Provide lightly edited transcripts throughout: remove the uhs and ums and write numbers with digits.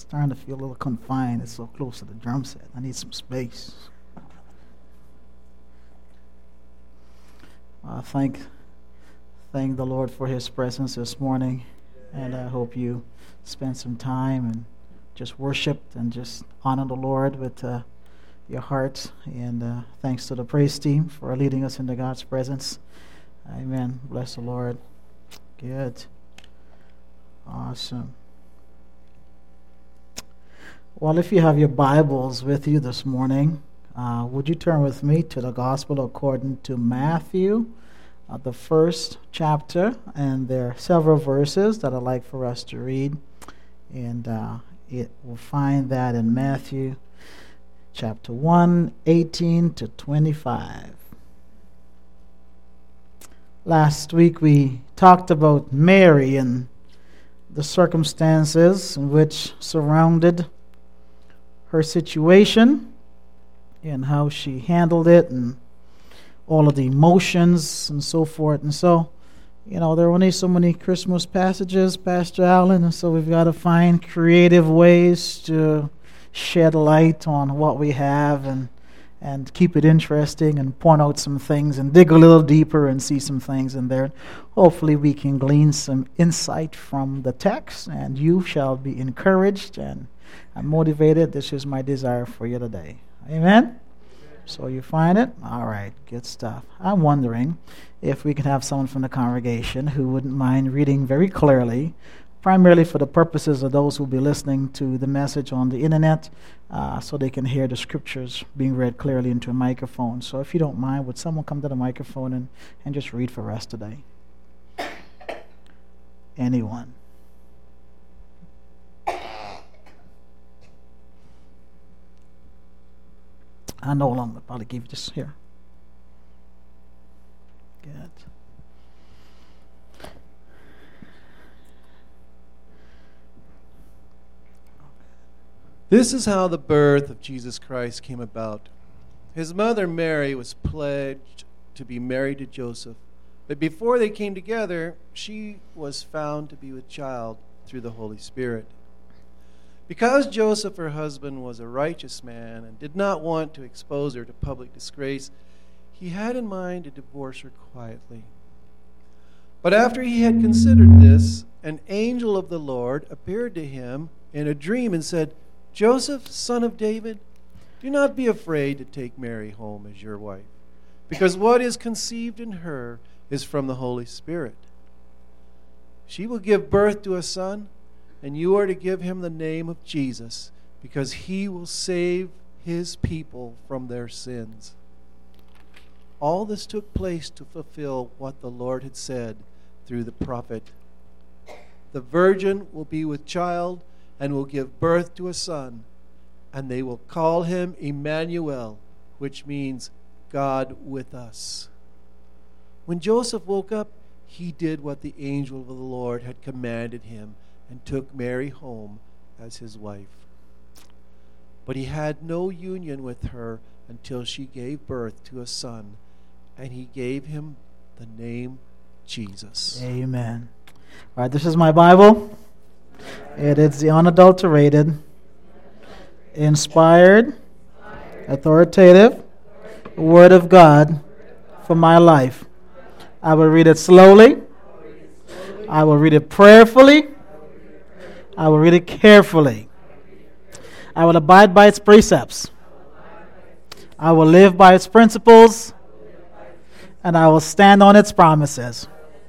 Starting to feel a little confined. It's so close to the drum set. I need some space. Thank the Lord for His presence this morning, and I hope you spend some time and just worshiped and just honor the Lord with your hearts. And thanks to the praise team for leading us into God's presence. Amen. Bless the Lord. Good. Awesome. Well, if you have your Bibles with you this morning, would you turn with me to the Gospel according to Matthew, the first chapter, and there are several verses that I'd like for us to read, and we'll find that in Matthew chapter 1, 18 to 25. Last week we talked about Mary and the circumstances in which surrounded her situation and how she handled it and all of the emotions and so forth. And so, there are only so many Christmas passages, Pastor Allen, and so we've got to find creative ways to shed light on what we have and keep it interesting and point out some things and dig a little deeper and see some things in there. Hopefully we can glean some insight from the text, and you shall be encouraged and motivated. This is my desire for you today. Amen? So you find it? All right, good stuff. I'm wondering if we can have someone from the congregation who wouldn't mind reading very clearly, primarily for the purposes of those who will be listening to the message on the internet, so they can hear the scriptures being read clearly into a microphone. So if you don't mind, would someone come to the microphone and just read for us today? Anyone? I know I'm will probably give you this here. Good. This is how the birth of Jesus Christ came about. His mother Mary was pledged to be married to Joseph, but before they came together, she was found to be with child through the Holy Spirit. Because Joseph, her husband, was a righteous man and did not want to expose her to public disgrace, he had in mind to divorce her quietly. But after he had considered this, an angel of the Lord appeared to him in a dream and said, "Joseph, son of David, do not be afraid to take Mary home as your wife, because what is conceived in her is from the Holy Spirit. She will give birth to a son, and you are to give him the name of Jesus, because he will save his people from their sins." All this took place to fulfill what the Lord had said through the prophet. The virgin will be with child and will give birth to a son, and they will call him Emmanuel, which means God with us. When Joseph woke up, he did what the angel of the Lord had commanded him and took Mary home as his wife. But he had no union with her until she gave birth to a son, and he gave him the name Jesus. Amen. All right, this is my Bible. It is the unadulterated, inspired, authoritative Word of God for my life. I will read it slowly. I will read it prayerfully. I will read it carefully. I will abide by its precepts. I will live by its principles. And I will stand on its promises.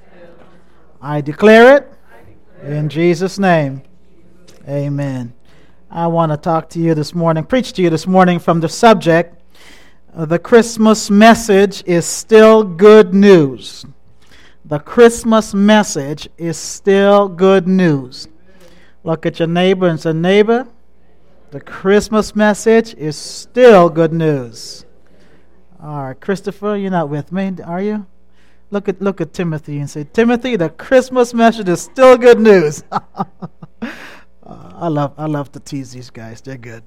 I declare it in Jesus' name. Amen. I want to talk to you this morning, preach to you this morning from the subject, the Christmas message is still good news. The Christmas message is still good news. Look at your neighbor and say, "Neighbor, the Christmas message is still good news." All right, Christopher, you're not with me, are you? Look at Timothy and say, "Timothy, the Christmas message is still good news." I love to tease these guys. They're good.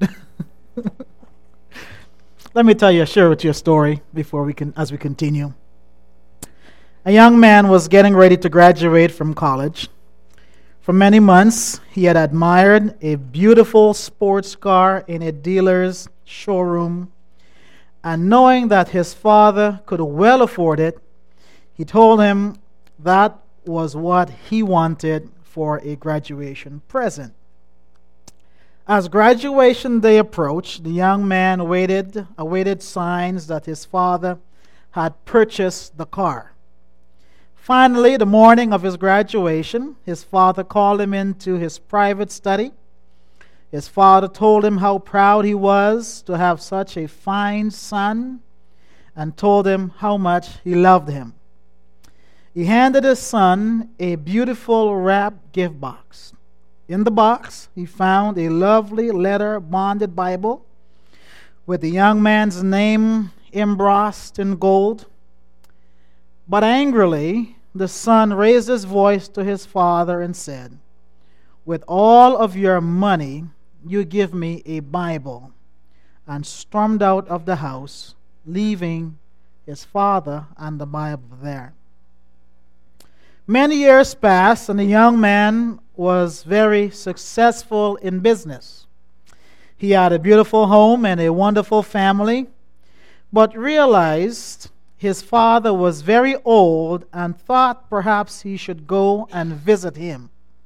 Let me share with you a story as we continue. A young man was getting ready to graduate from college. For many months, he had admired a beautiful sports car in a dealer's showroom, and knowing that his father could well afford it, he told him that was what he wanted for a graduation present. As graduation day approached, the young man awaited signs that his father had purchased the car. Finally, the morning of his graduation, his father called him into his private study. His father told him how proud he was to have such a fine son and told him how much he loved him. He handed his son a beautiful wrapped gift box. In the box, he found a lovely leather-bonded Bible with the young man's name embossed in gold. But angrily, the son raised his voice to his father and said, "With all of your money, you give me a Bible," and stormed out of the house, leaving his father and the Bible there. Many years passed, and the young man was very successful in business. He had a beautiful home and a wonderful family, but realized his father was very old and thought perhaps he should go and visit him.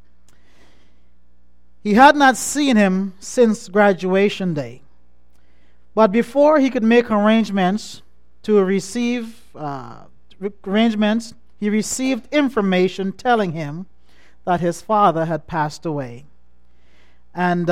He had not seen him since graduation day, but before he could make arrangements, he received information telling him that his father had passed away. And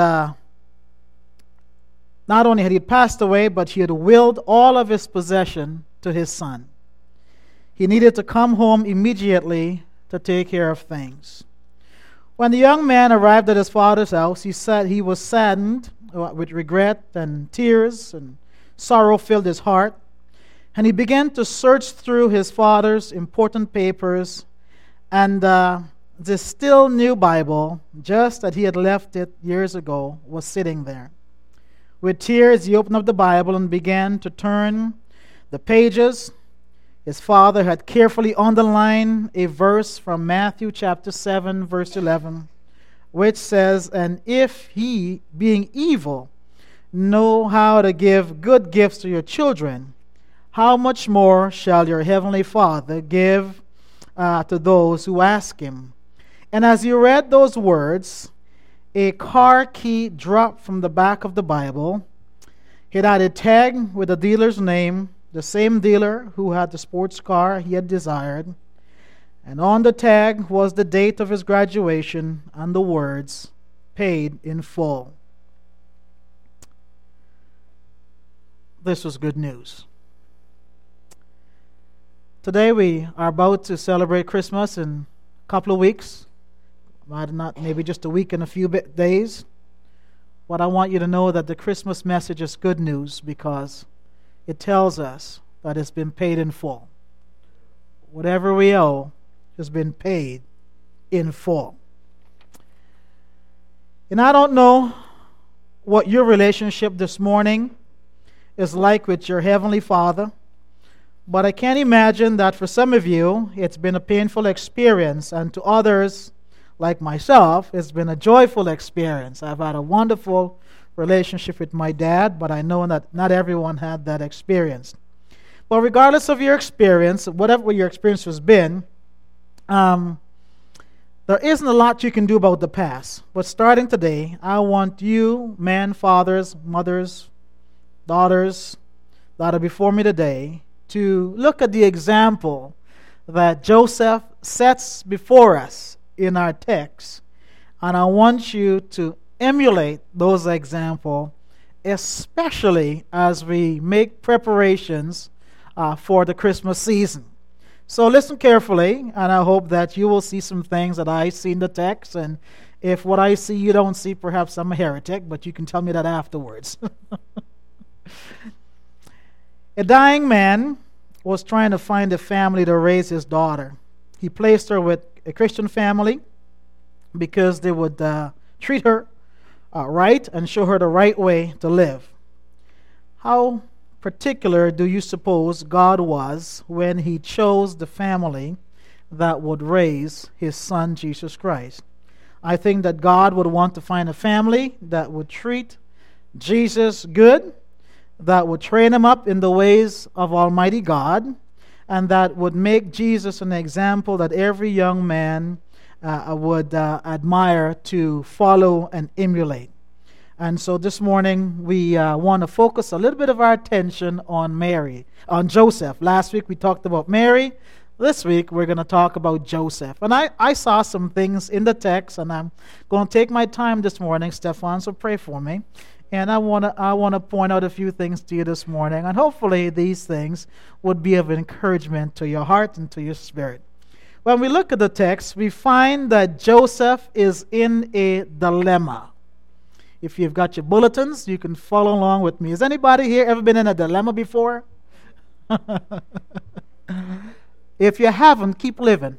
not only had he passed away, but he had willed all of his possession to his son. He needed to come home immediately to take care of things. When the young man arrived at his father's house, he said he was saddened with regret, and tears and sorrow filled his heart. And he began to search through his father's important papers, and the still new Bible, just as he had left it years ago, was sitting there. With tears, he opened up the Bible and began to turn the pages. His father had carefully underlined a verse from Matthew chapter 7, verse 11, which says, "And if he, being evil, know how to give good gifts to your children, how much more shall your heavenly Father give to those who ask him?" And as he read those words, a car key dropped from the back of the Bible. It had a tag with the dealer's name, the same dealer who had the sports car he had desired. And on the tag was the date of his graduation and the words, "Paid in full." This was good news. Today we are about to celebrate Christmas in a couple of weeks. Not maybe just a week and a few days. But I want you to know that the Christmas message is good news because it tells us that it's been paid in full. Whatever we owe has been paid in full. And I don't know what your relationship this morning is like with your Heavenly Father, but I can imagine that for some of you it's been a painful experience, and to others like myself, it's been a joyful experience. I've had a wonderful relationship with my dad, but I know that not everyone had that experience. But regardless of your experience, whatever your experience has been, there isn't a lot you can do about the past. But starting today, I want you, men, fathers, mothers, daughters that are before me today, to look at the example that Joseph sets before us in our text, and I want you to emulate those examples, especially as we make preparations for the Christmas season. So listen carefully, and I hope that you will see some things that I see in the text, and if what I see you don't see, perhaps I'm a heretic, but you can tell me that afterwards. A dying man was trying to find a family to raise his daughter. He placed her with a Christian family because they would treat her right and show her the right way to live. How particular do you suppose God was when he chose the family that would raise his son Jesus Christ? I think that God would want to find a family that would treat Jesus good, that would train him up in the ways of Almighty God, and that would make Jesus an example that every young man would admire to follow and emulate. And so this morning we want to focus a little bit of our attention on Joseph. Last week we talked about Mary. This week we're going to talk about Joseph. And I saw some things in the text, and I'm going to take my time this morning. Stefan, so pray for me. And I want to point out a few things to you this morning, and hopefully these things would be of encouragement to your heart and to your spirit. When we look at the text, we find that Joseph is in a dilemma. If you've got your bulletins, you can follow along with me. Has anybody here ever been in a dilemma before? If you haven't, keep living.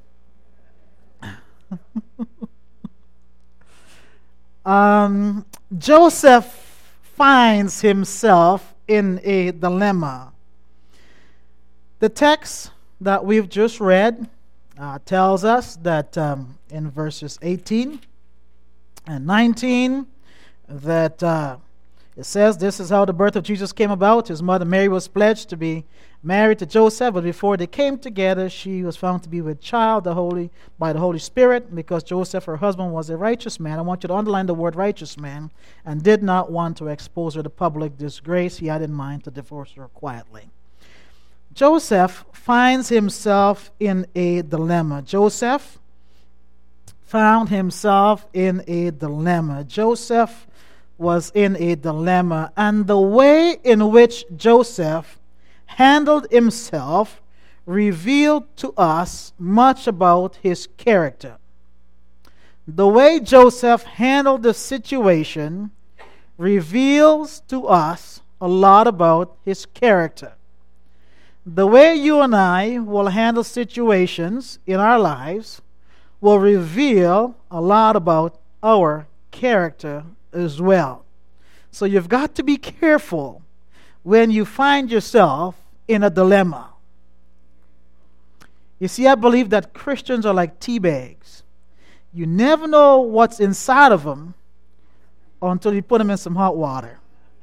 Joseph finds himself in a dilemma. The text that we've just read tells us that in verses 18 and 19 that it says, "This is how the birth of Jesus came about. His mother Mary was pledged to be married to Joseph, but before they came together, she was found to be with child by the Holy Spirit, because Joseph, her husband, was a righteous man." I want you to underline the word righteous man, and did not want to expose her to public disgrace. He had in mind to divorce her quietly. Joseph finds himself in a dilemma. Joseph found himself in a dilemma. Joseph was in a dilemma, and the way in which Joseph handled himself revealed to us much about his character. The way Joseph handled the situation reveals to us a lot about his character. The way you and I will handle situations in our lives will reveal a lot about our character as well. So you've got to be careful when you find yourself in a dilemma. You see, I believe that Christians are like tea bags. You never know what's inside of them until you put them in some hot water.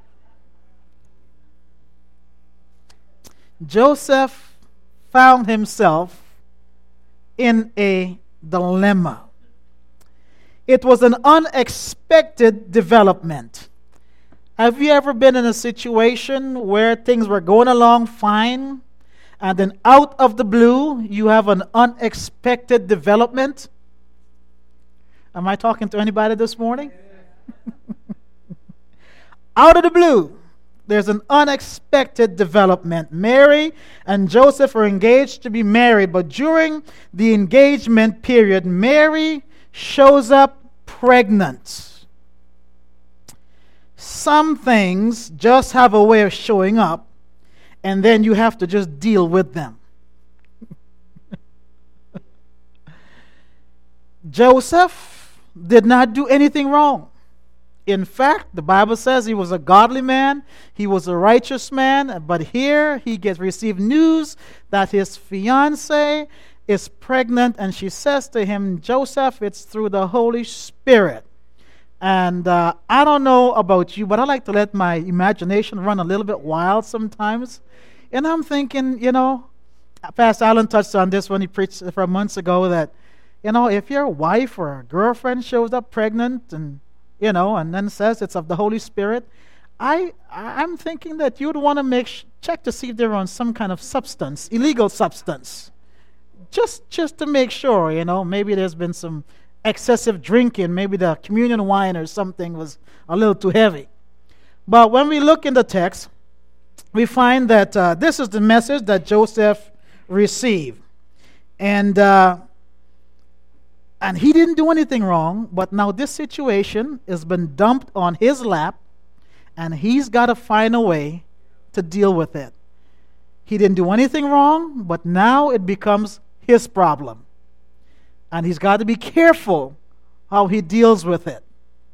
Joseph found himself in a dilemma. It was an unexpected development. Have you ever been in a situation where things were going along fine, and then out of the blue, you have an unexpected development? Am I talking to anybody this morning? Out of the blue, there's an unexpected development. Mary and Joseph are engaged to be married, but during the engagement period, Mary shows up pregnant. Some things just have a way of showing up, and then you have to just deal with them. Joseph did not do anything wrong. In fact, the Bible says he was a godly man, he was a righteous man, but here he received news that his fiancée is pregnant, and she says to him, "Joseph, it's through the Holy Spirit." And I don't know about you, but I like to let my imagination run a little bit wild sometimes. And I'm thinking, Pastor Allen touched on this when he preached for months ago, that, if your wife or a girlfriend shows up pregnant and then says it's of the Holy Spirit, I'm thinking that you'd want to check to see if they're on some kind of substance, illegal substance. Just to make sure, maybe there's been some excessive drinking, maybe the communion wine or something was a little too heavy. But when we look in the text, we find that this is the message that Joseph received. And he didn't do anything wrong, but now this situation has been dumped on his lap, and he's got to find a way to deal with it. He didn't do anything wrong, but now it becomes his problem. And he's got to be careful how he deals with it.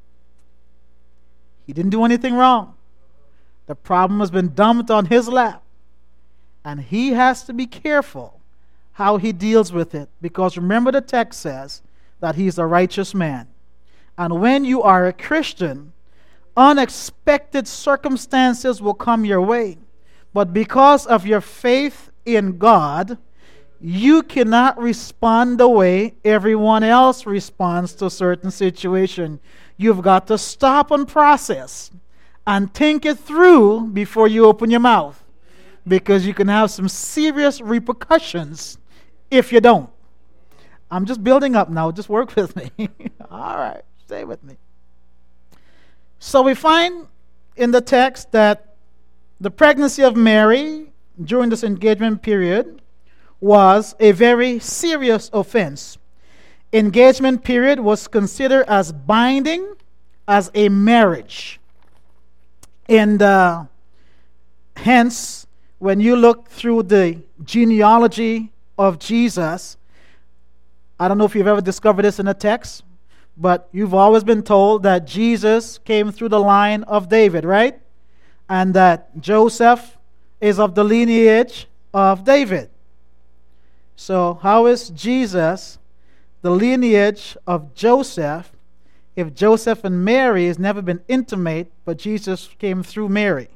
He didn't do anything wrong. The problem has been dumped on his lap. And he has to be careful how he deals with it. Because remember, the text says that he's a righteous man. And when you are a Christian, unexpected circumstances will come your way. But because of your faith in God, you cannot respond the way everyone else responds to a certain situation. You've got to stop and process and think it through before you open your mouth, because you can have some serious repercussions if you don't. I'm just building up now. Just work with me. All right. Stay with me. So we find in the text that the pregnancy of Mary during this engagement period was a very serious offense. Engagement period was considered as binding as a marriage. And hence, when you look through the genealogy of Jesus, I don't know if you've ever discovered this in a text, but you've always been told that Jesus came through the line of David, right? And that Joseph is of the lineage of David. So how is Jesus the lineage of Joseph if Joseph and Mary has never been intimate, but Jesus came through Mary?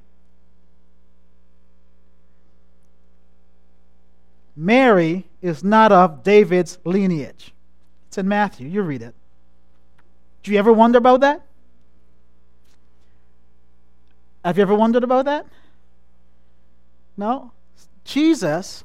Mary is not of David's lineage. It's in Matthew. You read it. Do you ever wonder about that? Have you ever wondered about that? No? Jesus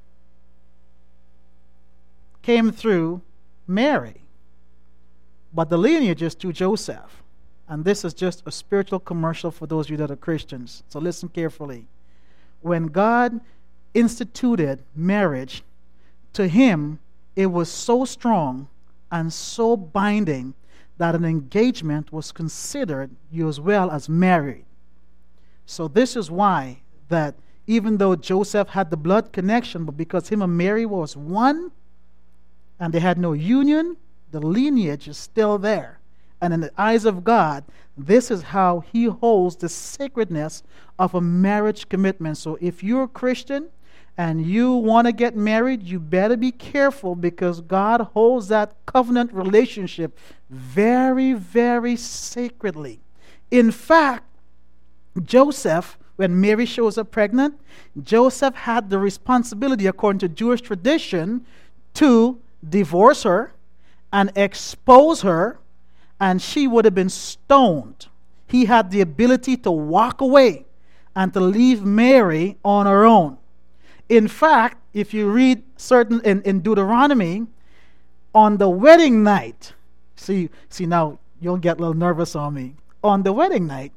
came through Mary, but the lineage is to Joseph. And this is just a spiritual commercial for those of you that are Christians. So listen carefully. When God instituted marriage, to him it was so strong and so binding that an engagement was considered you as well as married. So this is why that even though Joseph had the blood connection, but because him and Mary was one and they had no union, the lineage is still there. And in the eyes of God, this is how he holds the sacredness of a marriage commitment. So if you're a Christian and you want to get married, you better be careful, because God holds that covenant relationship very, very sacredly. In fact, Joseph, when Mary shows up pregnant, Joseph had the responsibility, according to Jewish tradition, to divorce her and expose her, and she would have been stoned. He had the ability to walk away and to leave Mary on her own. In fact, if you read certain in Deuteronomy, on the wedding night, see now you'll get a little nervous on me. On the wedding night,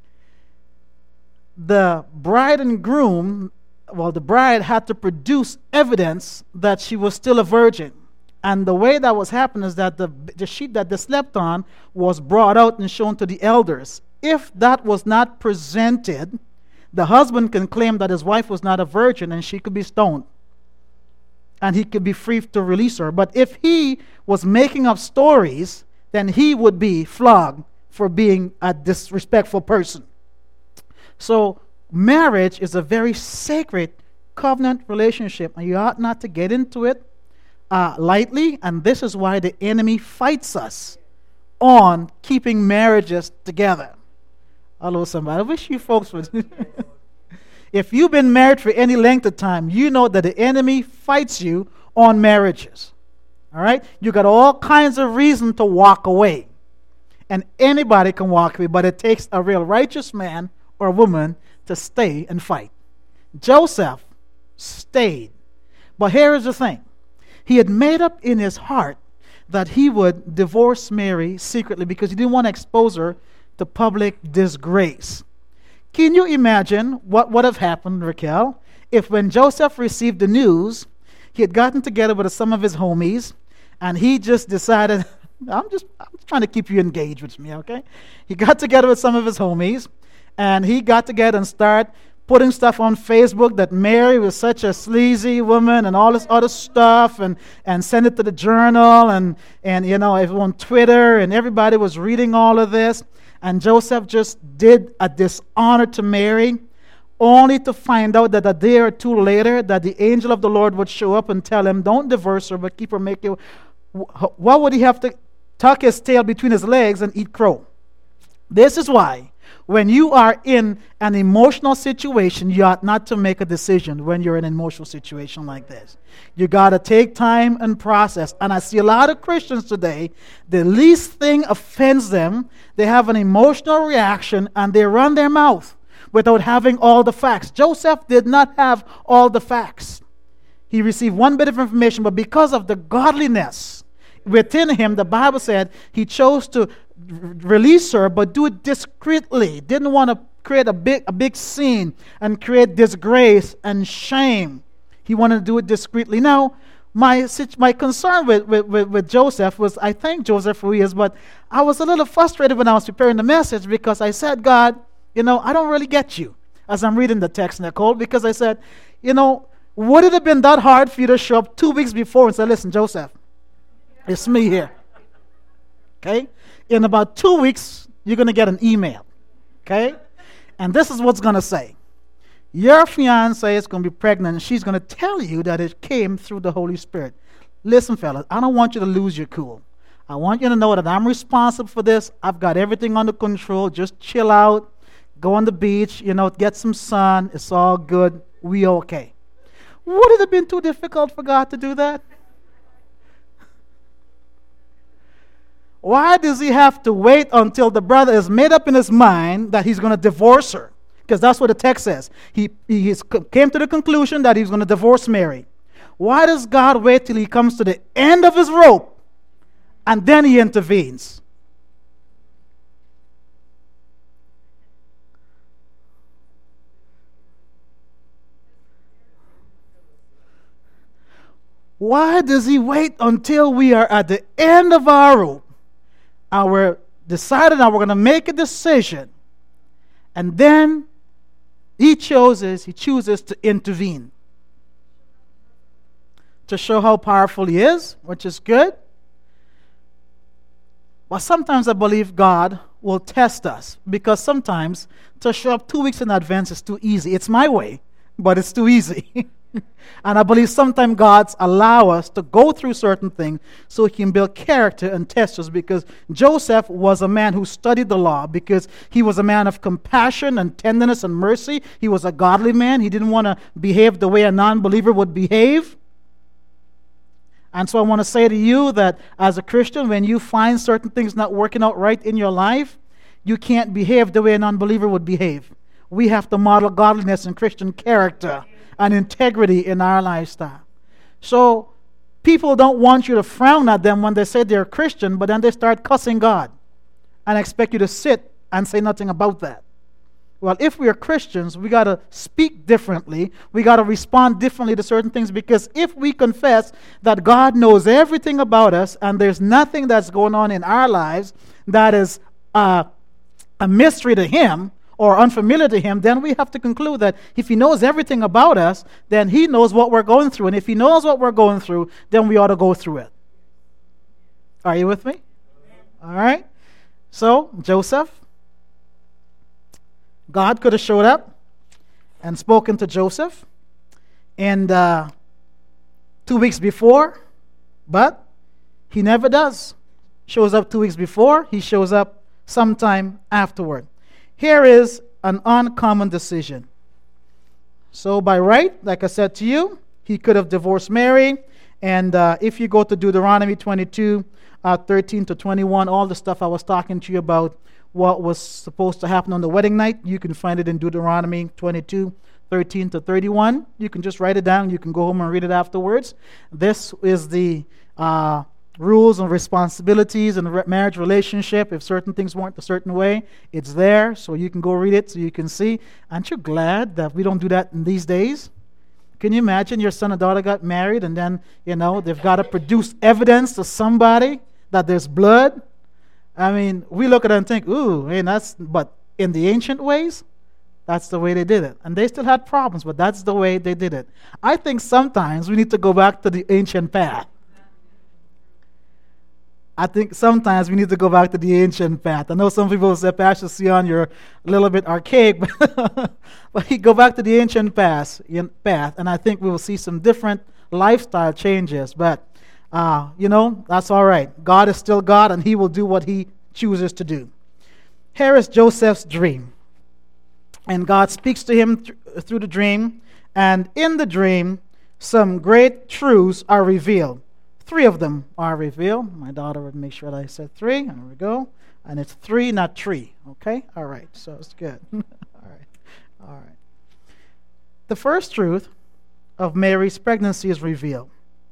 the bride and groom, the bride had to produce evidence that she was still a virgin. And the way that was happening is that the sheet that they slept on was brought out and shown to the elders. If that was not presented, the husband can claim that his wife was not a virgin and she could be stoned. And he could be free to release her. But if he was making up stories, then he would be flogged for being a disrespectful person. So marriage is a very sacred covenant relationship, and you ought not to get into it lightly. And this is why the enemy fights us on keeping marriages together. Hello, somebody. I wish you folks would. If you've been married for any length of time, you know that the enemy fights you on marriages. All right? You got all kinds of reason to walk away. And anybody can walk away, but it takes a real righteous man or woman to stay and fight. Joseph stayed. But here is the thing. He had made up in his heart that he would divorce Mary secretly because he didn't want to expose her to public disgrace. Can you imagine what would have happened, Raquel, if when Joseph received the news, he had gotten together with some of his homies, and he just decided, I'm just trying to keep you engaged with me, okay? He got together with some of his homies, and he got together and started putting stuff on Facebook that Mary was such a sleazy woman and all this other stuff, and send it to the journal, and everyone on Twitter, and everybody was reading all of this. And Joseph just did a dishonor to Mary, only to find out that a day or two later that the angel of the Lord would show up and tell him, don't divorce her, but keep her making. What would he have to tuck his tail between his legs and eat crow. This is why when you are in an emotional situation, you ought not to make a decision when you're in an emotional situation like this. You got to take time and process. And I see a lot of Christians today, the least thing offends them. They have an emotional reaction and they run their mouth without having all the facts. Joseph did not have all the facts. He received one bit of information, but because of the godliness within him, the Bible said he chose to release her, but do it discreetly. Didn't want to create a big scene and create disgrace and shame. He wanted to do it discreetly. Now, my concern with Joseph was, I thank Joseph for who he is, but I was a little frustrated when I was preparing the message because I said, God, I don't really get you as I'm reading the text, Nicole, because I said, would it have been that hard for you to show up 2 weeks before and say, listen, Joseph, it's me here. Okay? In about 2 weeks, you're going to get an email. Okay? And this is what's going to say. Your fiancée is going to be pregnant, and she's going to tell you that it came through the Holy Spirit. Listen, fellas, I don't want you to lose your cool. I want you to know that I'm responsible for this. I've got everything under control. Just chill out. Go on the beach, get some sun. It's all good. We okay. Would it have been too difficult for God to do that? Why does he have to wait until the brother is made up in his mind that he's going to divorce her? Because that's what the text says. He came to the conclusion that he's going to divorce Mary. Why does God wait till he comes to the end of his rope and then he intervenes? Why does he wait until we are at the end of our rope? And we're decided that we're going to make a decision. And then he chooses to intervene. To show how powerful he is, which is good. But sometimes I believe God will test us. Because sometimes to show up 2 weeks in advance is too easy. It's my way, but it's too easy. And I believe sometimes God's allow us to go through certain things so he can build character and test us, because Joseph was a man who studied the law, because he was a man of compassion and tenderness and mercy. He was a godly man. He didn't want to behave the way a non-believer would behave. And so I want to say to you that as a Christian, when you find certain things not working out right in your life, you can't behave the way a non-believer would behave. We have to model godliness and Christian character and integrity in our lifestyle. So people don't want you to frown at them when they say they're Christian, but then they start cussing God and expect you to sit and say nothing about that. Well, if we are Christians, we got to speak differently. We got to respond differently to certain things, because if we confess that God knows everything about us and there's nothing that's going on in our lives that is a mystery to him or unfamiliar to him, then we have to conclude that if he knows everything about us, then he knows what we're going through. And if he knows what we're going through, then we ought to go through it. Are you with me? All right. So, Joseph, God could have showed up and spoken to Joseph and 2 weeks before, but he never does. Shows up 2 weeks before, he shows up sometime afterward. Here is an uncommon decision. So by right, like I said to you, he could have divorced Mary. And if you go to Deuteronomy 22, 13 to 21, all the stuff I was talking to you about, what was supposed to happen on the wedding night, you can find it in Deuteronomy 22, 13 to 31. You can just write it down. You can go home and read it afterwards. This is the rules and responsibilities in a marriage relationship. If certain things weren't a certain way, it's there, so you can go read it so you can see. Aren't you glad that we don't do that in these days? Can you imagine your son or daughter got married and then, they've got to produce evidence to somebody that there's blood? I mean, we look at it and think, ooh, hey, but in the ancient ways, that's the way they did it. And they still had problems, but that's the way they did it. I think sometimes we need to go back to the ancient path. I think sometimes we need to go back to the ancient path. I know some people say, Pastor Sion, you're a little bit archaic, but you go back to the ancient path, and I think we will see some different lifestyle changes. But That's all right. God is still God, and he will do what he chooses to do. Here is Joseph's dream. And God speaks to him through the dream. And in the dream, some great truths are revealed. 3 of them are revealed. My daughter would make sure that I said 3. And there we go. And it's 3, not 3. Okay? All right. So it's good. All right. The first truth of Mary's pregnancy is revealed.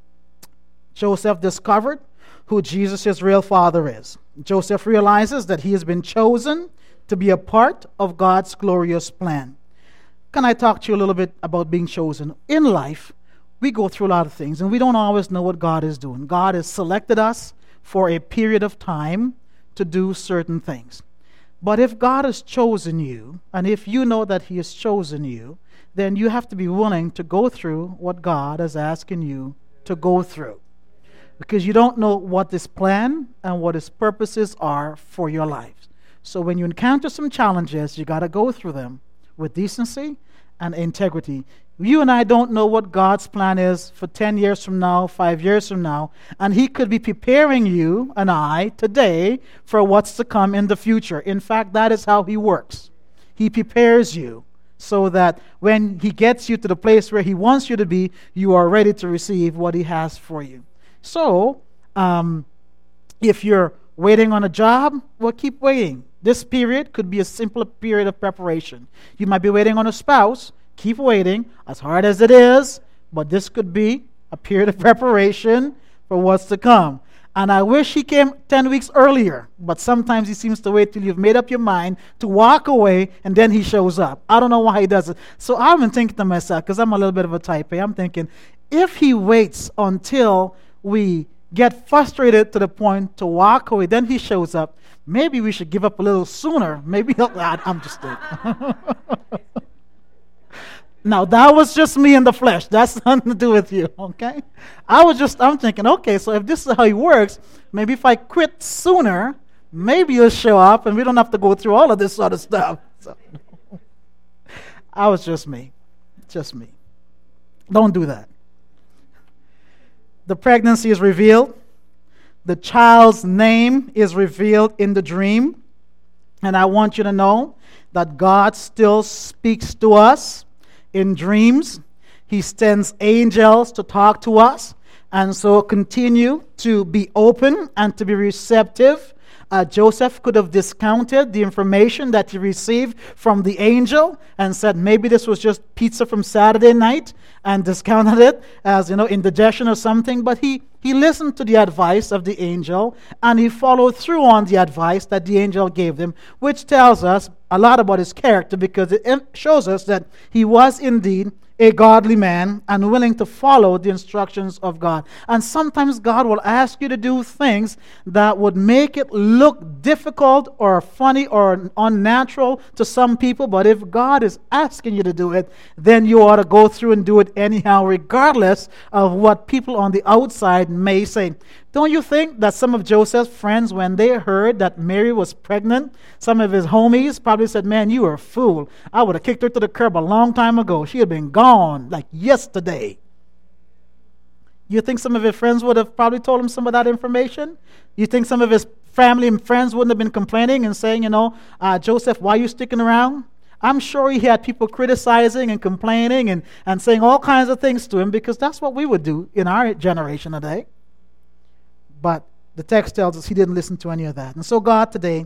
Joseph discovered who Jesus' real father is. Joseph realizes that he has been chosen to be a part of God's glorious plan. Can I talk to you a little bit about being chosen? In life, we go through a lot of things, and we don't always know what God is doing. God has selected us for a period of time to do certain things. But if God has chosen you, and if you know that he has chosen you, then you have to be willing to go through what God is asking you to go through. Because you don't know what his plan and what his purposes are for your life. So when you encounter some challenges, you got to go through them with decency and integrity. You and I don't know what God's plan is for 10 years from now, 5 years from now, and he could be preparing you and I today for what's to come in the future. In fact, that is how he works. He prepares you so that when he gets you to the place where he wants you to be, you are ready to receive what he has for you. So, if you're waiting on a job, well, keep waiting. This period could be a simple period of preparation. You might be waiting on a spouse. Keep waiting, as hard as it is, but this could be a period of preparation for what's to come. And I wish he came 10 weeks earlier, but sometimes he seems to wait till you've made up your mind to walk away, and then he shows up. I don't know why he does it. So I've been thinking to myself, because I'm a little bit of a type A, I'm thinking, if he waits until we get frustrated to the point to walk away, then he shows up, maybe we should give up a little sooner. Maybe I'm just kidding. Now, that was just me in the flesh. That's nothing to do with you, okay? I'm thinking, okay, so if this is how he works, maybe if I quit sooner, maybe he'll show up and we don't have to go through all of this sort of stuff. So, I was just me. Just me. Don't do that. The pregnancy is revealed. The child's name is revealed in the dream. And I want you to know that God still speaks to us in dreams. He sends angels to talk to us. And so continue to be open and to be receptive. Joseph could have discounted the information that he received from the angel and said maybe this was just pizza from Saturday night and discounted it as, indigestion or something. But he listened to the advice of the angel and he followed through on the advice that the angel gave him, which tells us a lot about his character because it shows us that he was indeed a godly man and willing to follow the instructions of God. And sometimes God will ask you to do things that would make it look difficult or funny or unnatural to some people, but if God is asking you to do it, then you ought to go through and do it anyhow, regardless of what people on the outside may say. Don't you think that some of Joseph's friends, when they heard that Mary was pregnant, some of his homies probably said, man, you are a fool. I would have kicked her to the curb a long time ago. She had been gone like yesterday. You think some of his friends would have probably told him some of that information? You think some of his family and friends wouldn't have been complaining and saying, Joseph, why are you sticking around? I'm sure he had people criticizing and complaining and saying all kinds of things to him because that's what we would do in our generation today. But the text tells us he didn't listen to any of that. And so God today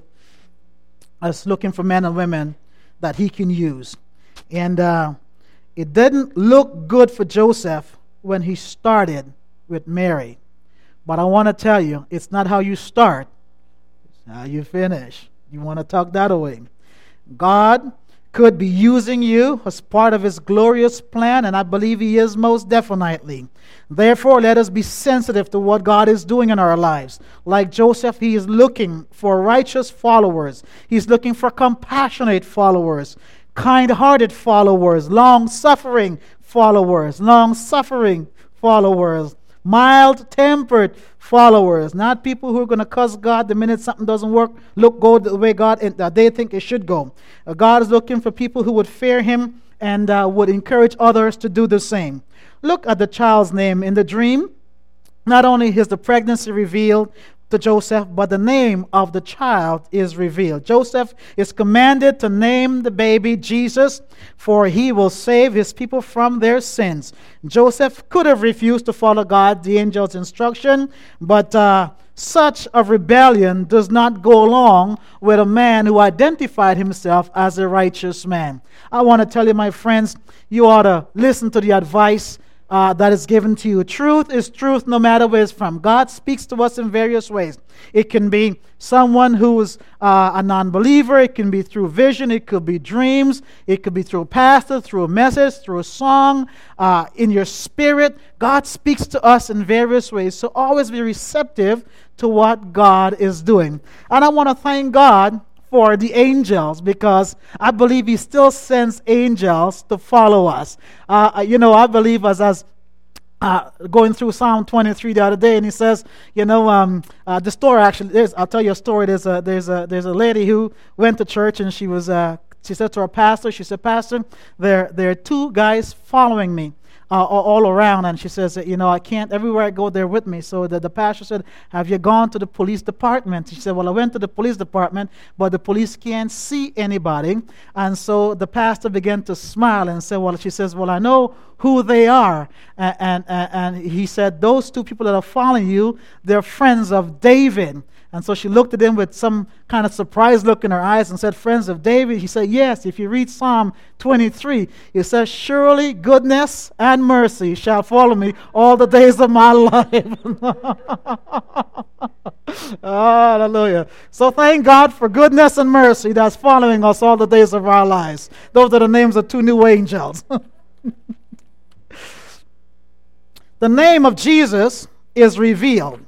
is looking for men and women that he can use. And it didn't look good for Joseph when he started with Mary. But I want to tell you, it's not how you start, it's how you finish. You want to tuck that away. God could be using you as part of his glorious plan, and I believe he is most definitely. Therefore, let us be sensitive to what God is doing in our lives. Like Joseph, he is looking for righteous followers. He's looking for compassionate followers, kind-hearted followers, long-suffering followers, mild-tempered followers, not people who are going to cuss God the minute something doesn't go the way they think it should go. God is looking for people who would fear him and would encourage others to do the same. Look at the child's name in the dream. Not only is the pregnancy revealed to Joseph, but the name of the child is revealed. Joseph is commanded to name the baby Jesus, for he will save his people from their sins. Joseph could have refused to follow God, the angel's instruction, but such a rebellion does not go along with a man who identified himself as a righteous man. I want to tell you, my friends, you ought to listen to the advice that is given to you. Truth is truth no matter where it's from. God speaks to us in various ways. It can be someone who is a non-believer. It can be through vision. It could be dreams. It could be through a pastor, through a message, through a song, in your spirit. God speaks to us in various ways. So always be receptive to what God is doing. And I want to thank God for the angels, because I believe He still sends angels to follow us. I believe as going through Psalm 23 the other day, and he says, the story actually is. I'll tell you a story. There's a lady who went to church, and she said to her pastor, she said, "Pastor, there are two guys following me all around," and she says, "I can't, everywhere I go, they're with me." So the pastor said, "Have you gone to the police department?" She said, "Well, I went to the police department, but the police can't see anybody." And so the pastor began to smile and said, she says, "Well, I know who they are." And he said, "Those two people that are following you, they're friends of David." And so she looked at him with some kind of surprised look in her eyes and said, "Friends of David?" He said, "Yes. If you read Psalm 23, it says, 'Surely goodness and mercy shall follow me all the days of my life.'" Hallelujah. So thank God for goodness and mercy that's following us all the days of our lives. Those are the names of two new angels. The name of Jesus is revealed.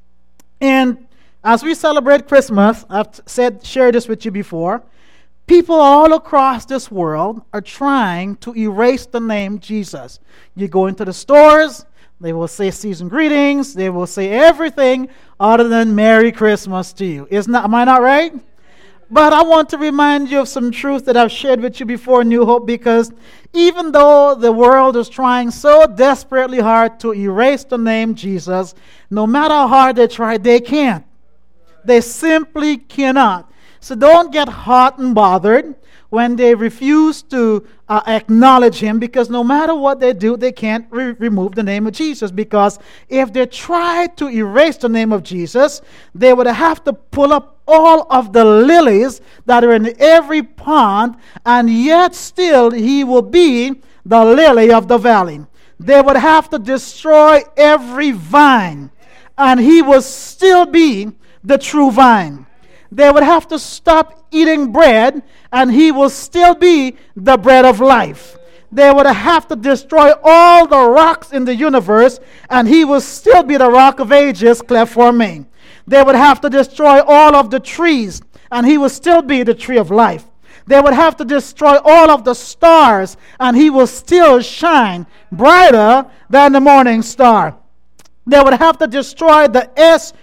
And as we celebrate Christmas, I've shared this with you before, people all across this world are trying to erase the name Jesus. You go into the stores, they will say season greetings, they will say everything other than Merry Christmas to you. Am I not right? But I want to remind you of some truth that I've shared with you before, New Hope, because even though the world is trying so desperately hard to erase the name Jesus, no matter how hard they try, they can't. They simply cannot. So don't get hot and bothered when they refuse to acknowledge Him, because no matter what they do, they can't remove the name of Jesus. Because if they try to erase the name of Jesus, they would have to pull up all of the lilies that are in every pond, and yet still He will be the lily of the valley. They would have to destroy every vine, and He will still be the true vine. They would have to stop eating bread, and He will still be the bread of life. They would have to destroy all the rocks in the universe, and He will still be the rock of ages, cleft for me. They would have to destroy all of the trees, and He will still be the tree of life. They would have to destroy all of the stars, and He will still shine brighter than the morning star. They would have to destroy the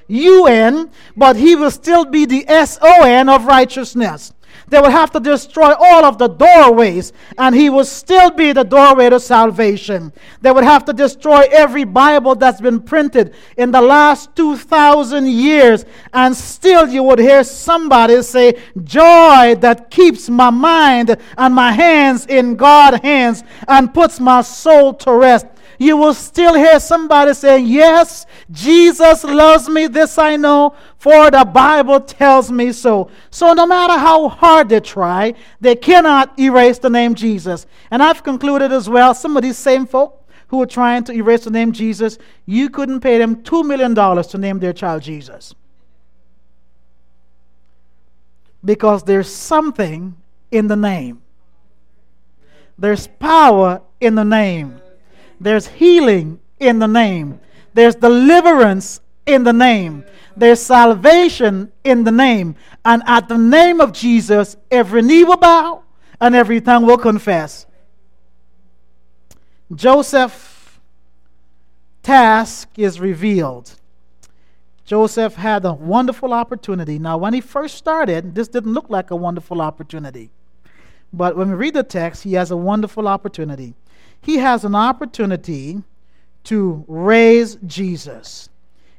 S-U-N, but He will still be the S-O-N of righteousness. They would have to destroy all of the doorways, and He will still be the doorway to salvation. They would have to destroy every Bible that's been printed in the last 2,000 years, and still you would hear somebody say, "Joy that keeps my mind and my hands in God's hands and puts my soul to rest." You will still hear somebody saying, "Yes, Jesus loves me, this I know, for the Bible tells me so." So no matter how hard they try, they cannot erase the name Jesus. And I've concluded as well, some of these same folk who are trying to erase the name Jesus, you couldn't pay them $2 million to name their child Jesus. Because there's something in the name. There's power in the name. There's healing in the name. There's deliverance in the name. There's salvation in the name. And at the name of Jesus, every knee will bow and every tongue will confess. Joseph's task is revealed. Joseph had a wonderful opportunity. Now, when he first started, this didn't look like a wonderful opportunity. But when we read the text, he has a wonderful opportunity. He has an opportunity to raise Jesus.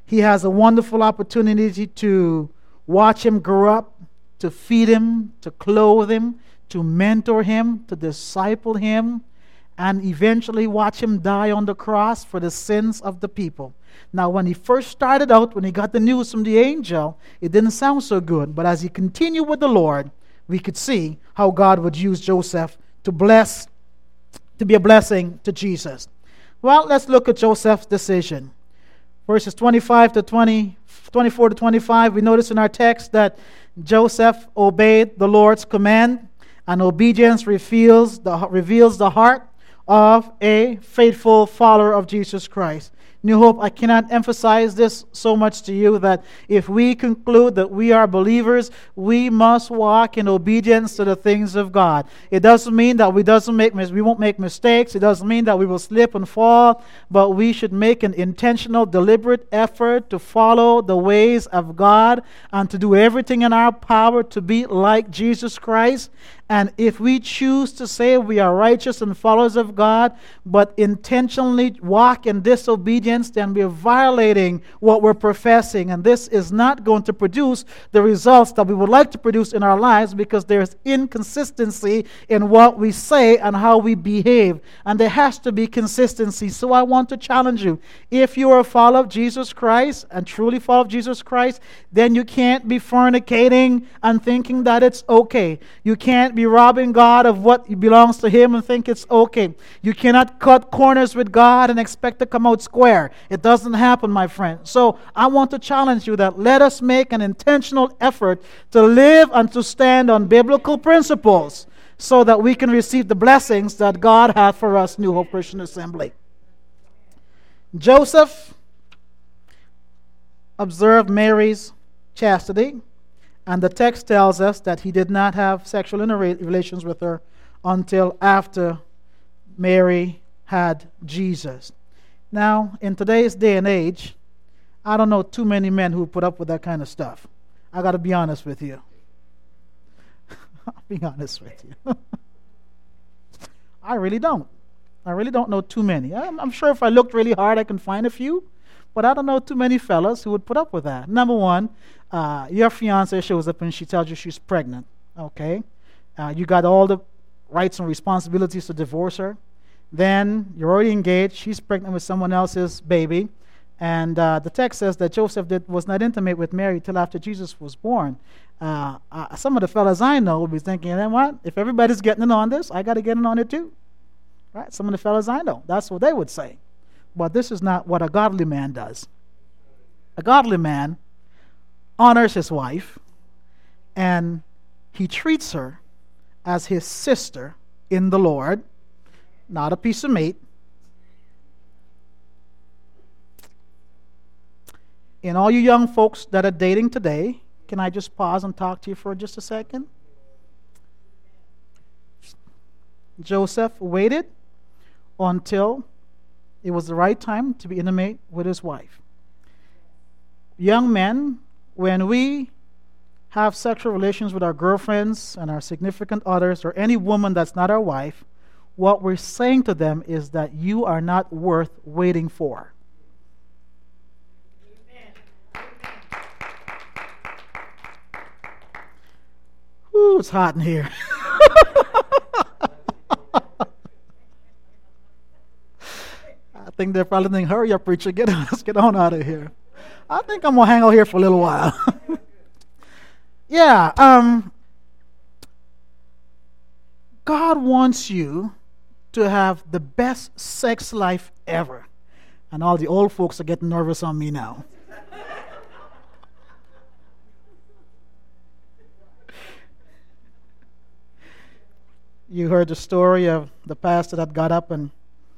He has a wonderful opportunity to watch him grow up, to feed him, to clothe him, to mentor him, to disciple him, and eventually watch him die on the cross for the sins of the people. Now, when he first started out, when he got the news from the angel, it didn't sound so good. But as he continued with the Lord, we could see how God would use Joseph to be a blessing to Jesus. Well, let's look at Joseph's decision. Verses 24 to 25, we notice in our text that Joseph obeyed the Lord's command, and obedience reveals the heart of a faithful follower of Jesus Christ. New Hope, I cannot emphasize this so much to you that if we conclude that we are believers, we must walk in obedience to the things of God. It doesn't mean that we won't make mistakes. It doesn't mean that we will slip and fall, but we should make an intentional, deliberate effort to follow the ways of God and to do everything in our power to be like Jesus Christ. And if we choose to say we are righteous and followers of God, but intentionally walk in disobedience, then we are violating what we're professing. And this is not going to produce the results that we would like to produce in our lives, because there's inconsistency in what we say and how we behave. And there has to be consistency. So I want to challenge you. If you are a follower of Jesus Christ and truly follow Jesus Christ, then you can't be fornicating and thinking that it's okay. You can't be robbing God of what belongs to Him and think it's okay. You cannot cut corners with God and expect to come out square. It doesn't happen, my friend. So I want to challenge you that let us make an intentional effort to live and to stand on biblical principles so that we can receive the blessings that God hath for us, New Hope Christian Assembly. Joseph observed Mary's chastity, and the text tells us that he did not have sexual relations with her until after Mary had Jesus. Now, in today's day and age, I don't know too many men who put up with that kind of stuff. I got to be honest with you. I'll be honest with you. I really don't. I really don't know too many. I'm sure if I looked really hard, I can find a few. But I don't know too many fellas who would put up with that. Number one, your fiance shows up and she tells you she's pregnant. Okay? You got all the rights and responsibilities to divorce her. Then you're already engaged. She's pregnant with someone else's baby. And the text says that Joseph was not intimate with Mary till after Jesus was born. Some of the fellas I know will be thinking, you know what? If everybody's getting in on this, I got to get in on it too. Right? Some of the fellas I know, that's what they would say. But this is not what a godly man does. A godly man honors his wife, and he treats her as his sister in the Lord, not a piece of meat. And all you young folks that are dating today, can I just pause and talk to you for just a second? Joseph waited until it was the right time to be intimate with his wife. Young men, when we have sexual relations with our girlfriends and our significant others or any woman that's not our wife, what we're saying to them is that you are not worth waiting for. Ooh, it's hot in here. I think they're probably thinking, hurry up, preacher, let's get on out of here. I think I'm going to hang out here for a little while. God wants you to have the best sex life ever. And all the old folks are getting nervous on me now. You heard the story of the pastor that got up and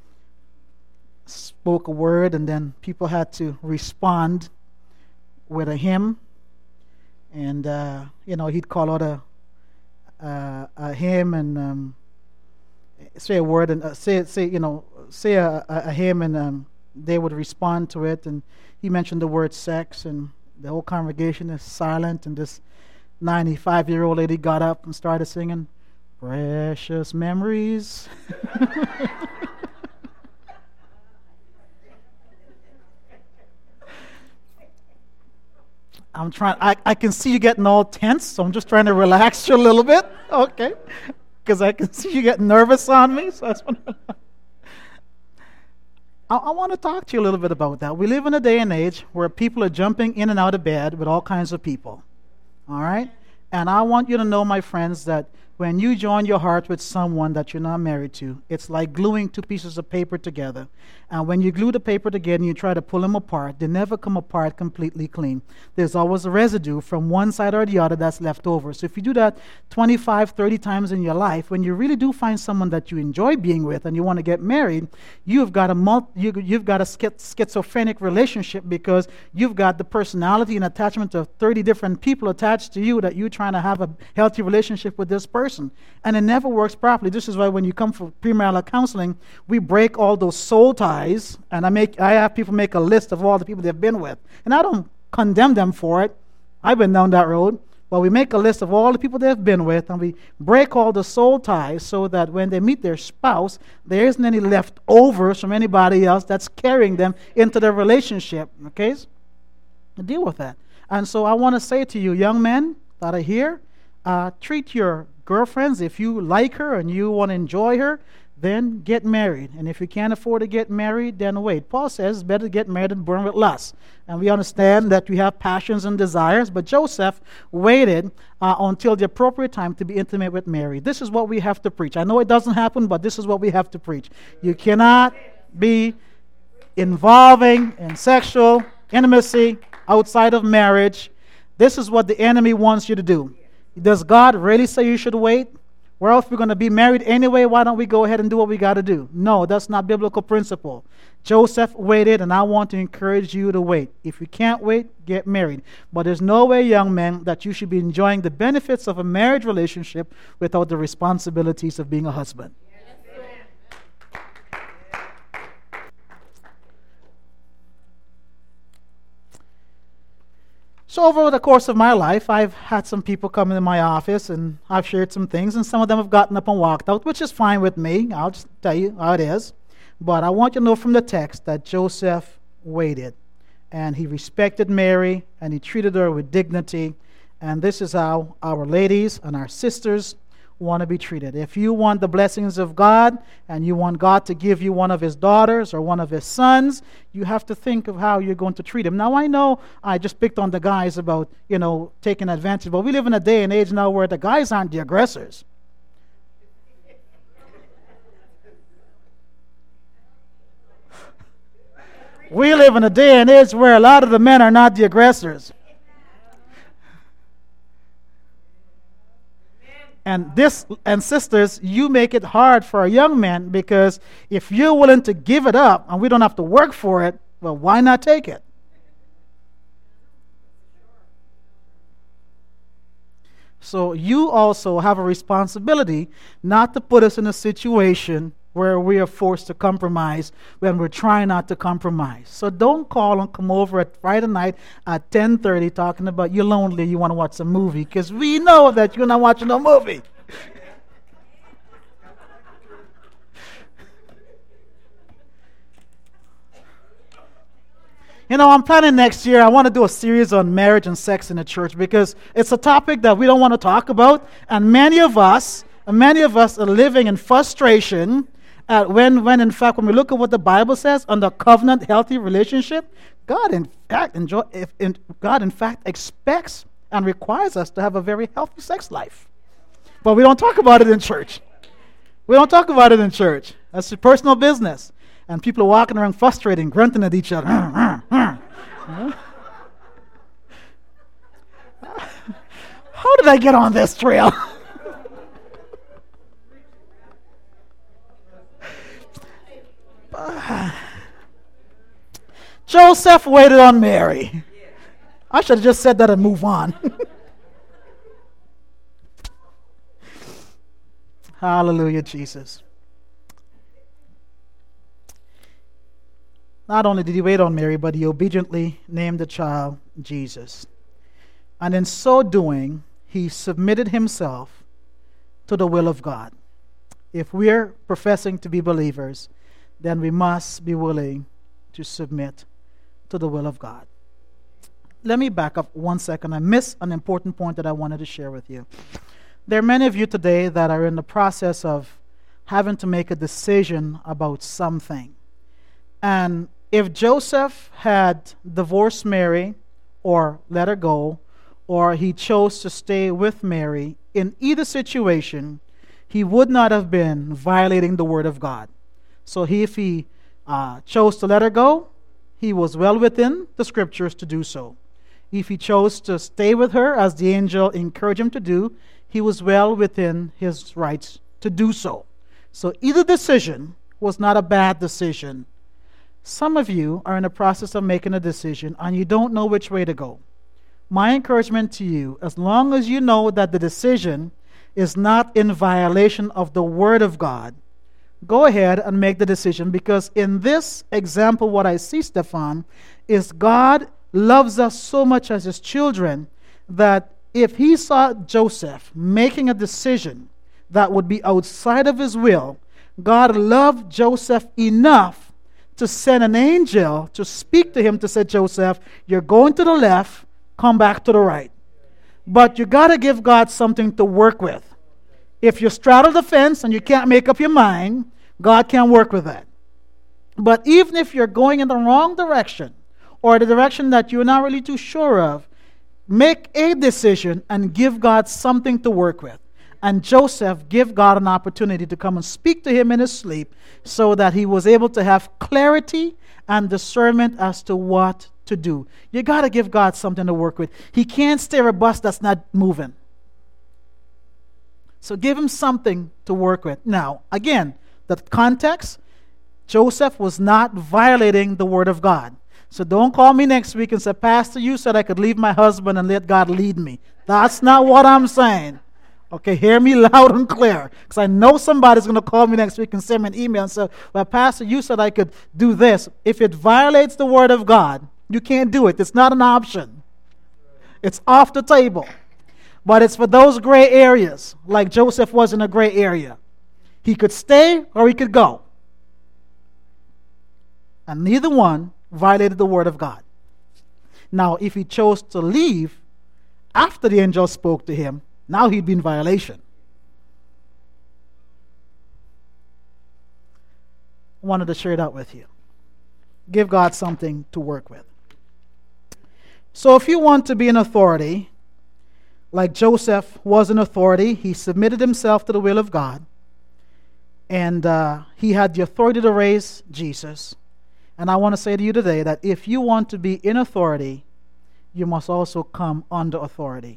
spoke a word, and then people had to respond with a hymn. And, he'd call out a hymn and say a word and say a hymn, and they would respond to it. And he mentioned the word sex, and the whole congregation is silent. And this 95-year-old lady got up and started singing, "Precious Memories." I'm trying. I can see you getting all tense, so I'm just trying to relax you a little bit, okay? Because I can see you getting nervous on me. So that's what I want to talk to you a little bit about that. We live in a day and age where people are jumping in and out of bed with all kinds of people. All right? And I want you to know, my friends, that when you join your heart with someone that you're not married to, it's like gluing two pieces of paper together. And when you glue the paper together and you try to pull them apart, they never come apart completely clean. There's always a residue from one side or the other that's left over. So if you do that 25, 30 times in your life, when you really do find someone that you enjoy being with and you want to get married, you've got a schizophrenic relationship, because you've got the personality and attachment of 30 different people attached to you that you're trying to have a healthy relationship with this person. And it never works properly. This is why when you come for premarital counseling, we break all those soul ties, and I have people make a list of all the people they've been with. And I don't condemn them for it. I've been down that road. But we make a list of all the people they've been with, and we break all the soul ties so that when they meet their spouse, there isn't any leftovers from anybody else that's carrying them into their relationship. Okay? So deal with that. And so I want to say to you, young men that are here, treat your girlfriends, if you like her and you want to enjoy her, then get married. And if you can't afford to get married, then wait. Paul says it's better to get married than burn with lust. And we understand that we have passions and desires, but Joseph waited until the appropriate time to be intimate with Mary. This is what we have to preach. I know it doesn't happen, but this is what we have to preach. You cannot be involving in sexual intimacy outside of marriage. This is what the enemy wants you to do. Does God really say you should wait? Well, if we're going to be married anyway, why don't we go ahead and do what we got to do? No, that's not biblical principle. Joseph waited, and I want to encourage you to wait. If you can't wait, get married. But there's no way, young men, that you should be enjoying the benefits of a marriage relationship without the responsibilities of being a husband. So over the course of my life, I've had some people come into my office, and I've shared some things, and some of them have gotten up and walked out, which is fine with me. I'll just tell you how it is. But I want you to know from the text that Joseph waited, and he respected Mary, and he treated her with dignity. And this is how our ladies and our sisters want to be treated. If you want the blessings of God and you want God to give you one of his daughters or one of his sons, you have to think of how you're going to treat him. Now, I know I just picked on the guys about, taking advantage, but we live in a day and age now where the guys aren't the aggressors. We live in a day and age where a lot of the men are not the aggressors. And sisters, you make it hard for a young man, because if you're willing to give it up and we don't have to work for it, well, why not take it? So you also have a responsibility not to put us in a situation where we are forced to compromise when we're trying not to compromise. So don't call and come over at Friday night at 10:30 talking about you're lonely, you want to watch a movie, because we know that you're not watching no movie. I'm planning next year, I want to do a series on marriage and sex in the church, because it's a topic that we don't want to talk about, and many of us are living in frustration when in fact, when we look at what the Bible says on the covenant healthy relationship, God in fact expects and requires us to have a very healthy sex life. But we don't talk about it in church. That's your personal business. And people are walking around frustrated and grunting at each other. How did I get on this trail? Joseph waited on Mary. I should have just said that and move on. Hallelujah, Jesus. Not only did he wait on Mary, but he obediently named the child Jesus. And in so doing, he submitted himself to the will of God. If we're professing to be believers, then we must be willing to submit to the will of God. let me back up 1 second. I missed an important point that I wanted to share with you. There are many of you today that are in the process of having to make a decision about something. And if Joseph had divorced Mary or let her go, or he chose to stay with Mary, in either situation, he would not have been violating the word of God. So if he chose to let her go, he was well within the scriptures to do so. If he chose to stay with her, as the angel encouraged him to do, he was well within his rights to do so. So either decision was not a bad decision. Some of you are in the process of making a decision and you don't know which way to go. My encouragement to you, as long as you know that the decision is not in violation of the Word of God, go ahead and make the decision, because in this example, what I see, Stefan, is God loves us so much as His children that if He saw Joseph making a decision that would be outside of his will, God loved Joseph enough to send an angel to speak to him to say, Joseph, you're going to the left, come back to the right. But you got to give God something to work with. If you straddle the fence and you can't make up your mind, God can't work with that. But even if you're going in the wrong direction, or the direction that you're not really too sure of, make a decision and give God something to work with. And Joseph gave God an opportunity to come and speak to him in his sleep so that he was able to have clarity and discernment as to what to do. You got to give God something to work with. He can't steer a bus that's not moving. So give him something to work with. Now, again, the context, Joseph was not violating the word of God. So don't call me next week and say, Pastor, you said I could leave my husband and let God lead me. That's not what I'm saying. Okay, hear me loud and clear. Because I know somebody's going to call me next week and send me an email and say, well, Pastor, you said I could do this. If it violates the word of God, you can't do it. It's not an option. It's off the table. But it's for those gray areas, like Joseph was in a gray area. He could stay or he could go. And neither one violated the word of God. Now, if he chose to leave after the angel spoke to him, now he'd be in violation. I wanted to share that with you. Give God something to work with. So if you want to be an authority, like Joseph was an authority, he submitted himself to the will of God, and he had the authority to raise Jesus. And I want to say to you today that if you want to be in authority, you must also come under authority.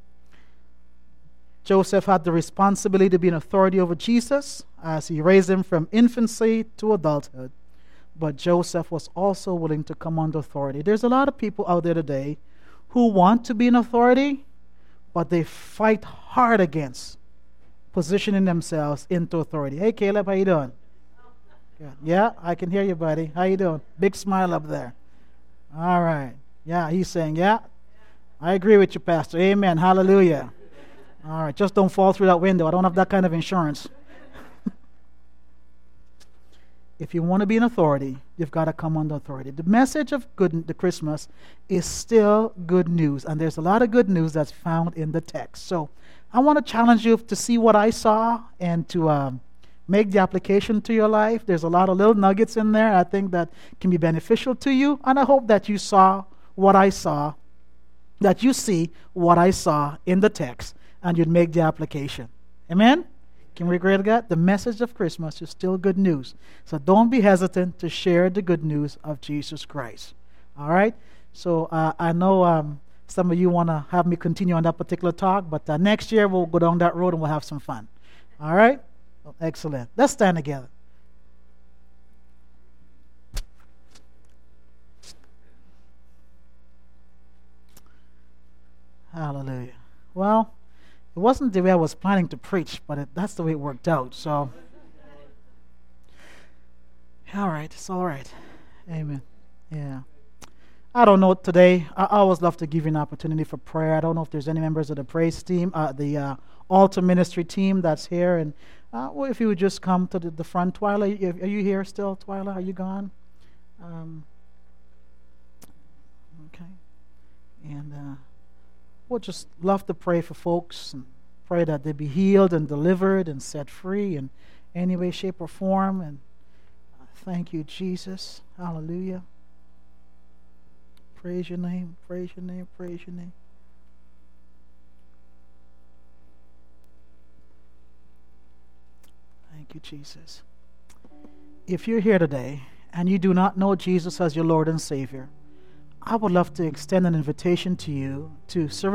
Joseph had the responsibility to be an authority over Jesus as he raised him from infancy to adulthood. But Joseph was also willing to come under authority. There's a lot of people out there today who want to be an authority, but they fight hard against positioning themselves into authority. Hey, Caleb, how you doing? Yeah, I can hear you, buddy. How you doing? Big smile up there. All right. Yeah, he's saying, yeah, I agree with you, Pastor. Amen. Hallelujah. All right, just don't fall through that window. I don't have that kind of insurance. If you want to be an authority, you've got to come under authority. The message of the Christmas is still good news, and there's a lot of good news that's found in the text. So I want to challenge you to see what I saw and to make the application to your life. There's a lot of little nuggets in there I think that can be beneficial to you, and I hope that you saw what I saw, that you see what I saw in the text, and you'd make the application. Amen? Can we agree to that? The message of Christmas is still good news. So don't be hesitant to share the good news of Jesus Christ. All right? So I know some of you want to have me continue on that particular talk, but next year we'll go down that road and we'll have some fun. All right? Well, excellent. Let's stand together. Hallelujah. Well, it wasn't the way I was planning to preach, but that's the way it worked out. So, all right, it's all right. Amen. Yeah. I don't know today. I always love to give you an opportunity for prayer. I don't know if there's any members of the praise team, the altar ministry team that's here. And well, if you would just come to the front. Twyla, are you here still, Twyla? Are you gone? Okay. And we'll just love to pray for folks and pray that they be healed and delivered and set free in any way, shape, or form. And thank you, Jesus. Hallelujah. Praise your name, praise your name, praise your name. Thank you, Jesus. If you're here today and you do not know Jesus as your Lord and Savior, I would love to extend an invitation to you to surrender